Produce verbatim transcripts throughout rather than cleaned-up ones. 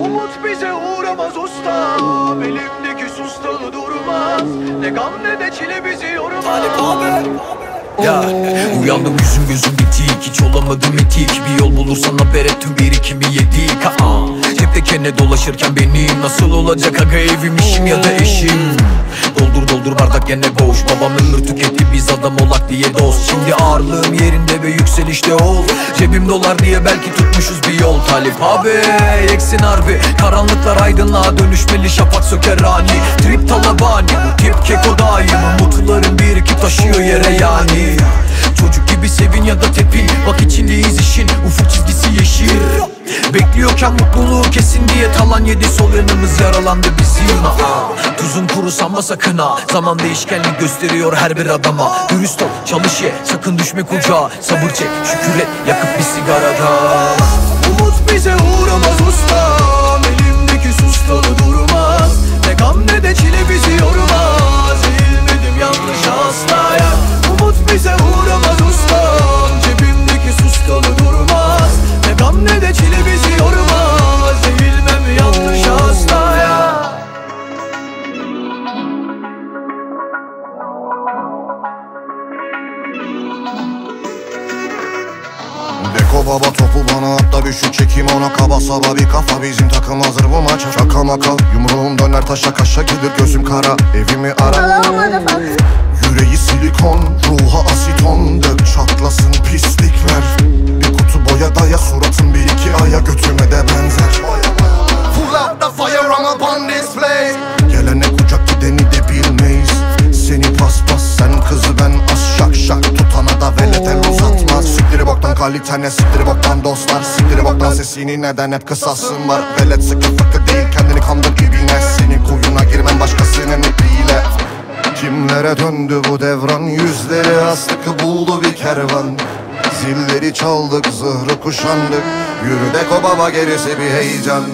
Umut bize uğramaz ustam, elimdeki sustalı durmaz. Ne gam ne de çile bizi yormaz. Ya uyandım yüzüm gözüm bitik, hiç olamadım etik. Bir yol bulursan haber et, tüm birikimi yedik. Aa, cepte kene dolaşırken benim nasıl olacak aga evim, işim ya da eşim. Doldur doldur bardak gene boş, babam ömür tüketti biz adam olak diye dost. Şimdi ağırlığım yerinde ve yükselişte ol. Cebim dolar diye belki tutmuşuz bir yol. Talip abi eksin harbi, karanlıklar aydınlığa dönüşmeli, şafak söker ani. Trip talabani, bu tip keko daim. Umutların birikip taşıyor yere yani. Çocuk gibi sevin ya da tepin, bak içindeyiz işin, ufuk çizgisi yeşil. Bekliyorken mutluluğu kesin diye talan yedi, sol yanımız yaralandı bizim. Aa, tuzun kuru sanma sakın ha, zaman değişkenlik gösteriyor her bir adama. Dürüst ol, çalış ye, sakın düşme kucağa. Sabır çek, şükür et, yakıp bir sigarada. Umut bize uğramaz ustam, elimdeki sustalı durmaz. Ne gam ne de çile bizi yormaz. Eğilmedim yanlışa asla ya. Umut bize uğramaz ustam, cebimdeki sustalı durmaz. Ne gam ne de çile bizi yormaz. Eğilmem yanlışa asla ya. Beko baba topu bana at da bir şut çekeyim ona, kaba saba bir kafa, bizim takım hazır bu maça. Şaka maka yumruğum döner taşa kaşa gelir gözüm kara, evimi ara. Yüreği silikon, ruha asiton, dök çatlasın pislikler. Bir kutu boya daya suratın bir iki aya, götüme de benzer. Pull out the fire I'm upon display. Gelene kucak gideni de bilmeyiz. Seni paspas sen kızı ben az, şak şak tutana da velet el uzatmaz. Siktiri boktan kalitene, siktiri boktan dostlar. Siktiri boktan sesini neden hep kısasın var. Velet sıkı fıkı değil kendini kandır ibine. Senin kuyuna girmen başkasının ipiyle. Kimlere döndü bu devran, yüzleri astık buldu bir kervan. Zilleri çaldık, zırhı kuşandık, yürü Beko baba gerisi bir heyecan.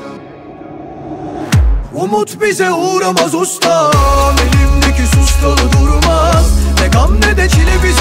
Umut bize uğramaz ustam, elimdeki sustalı durmaz. Ne gam ne de çile bizi